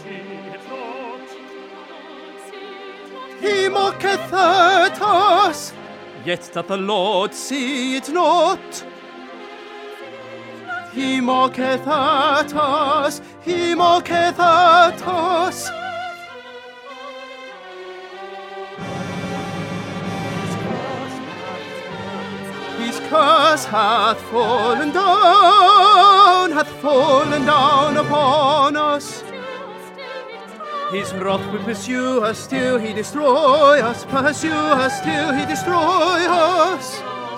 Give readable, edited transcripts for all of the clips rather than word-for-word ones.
He mocketh at us, yet doth the Lord see it not. He mocketh at us, he mocketh at us. His curse hath fallen down upon us. His wrath will pursue us till he destroy us, pursue us till he destroy us.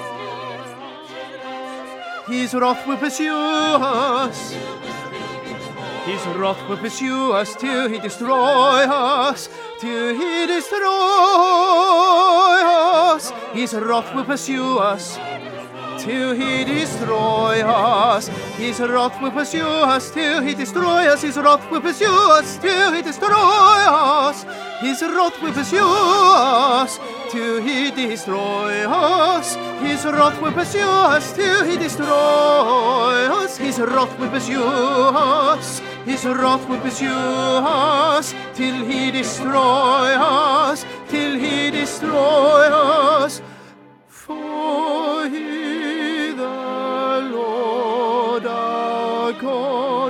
His wrath will pursue us. His wrath will pursue us till he destroy us, till he destroy us. His wrath will pursue us till he destroy us. His wrath will pursue us till he destroy us. His wrath will pursue us till he destroy us. His wrath will pursue us till he destroy us. His wrath will pursue us till he destroy us. His wrath will pursue us. His wrath will pursue us till he destroy us, till he destroy us. For he, the Lord our God,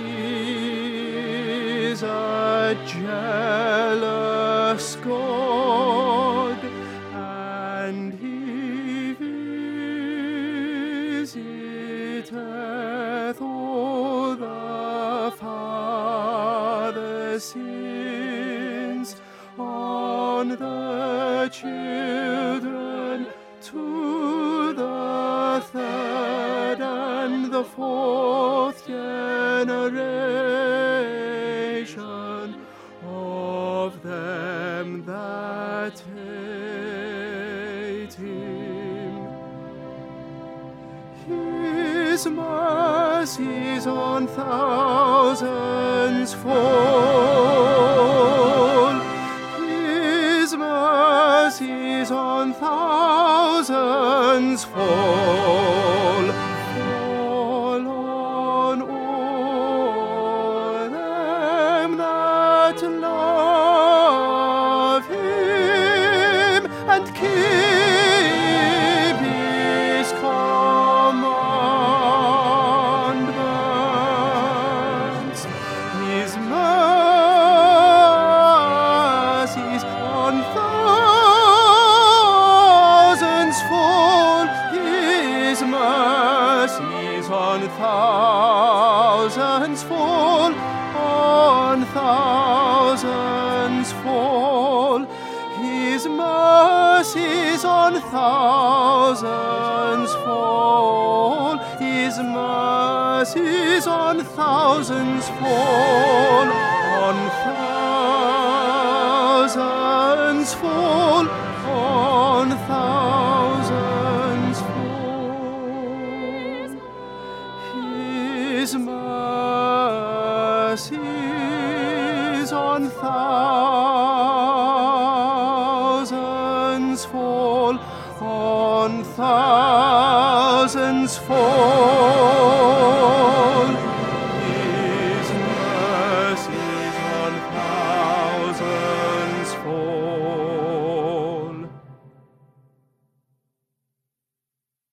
he is a jealous God, and he visiteth all the father's sins on the children to the third and the fourth generation of them that hate him. His mercies on thousands fall. His mercies on thousands fall. Fall on all them that love him and keep his commandments. His mercies on thousands fall. His mercies on thousands fall. On thousands fall. His mercies on thousands fall. His mercies on thousands fall. On thousands fall. On thousands fall. His mercies on thousands fall. On thousands fall.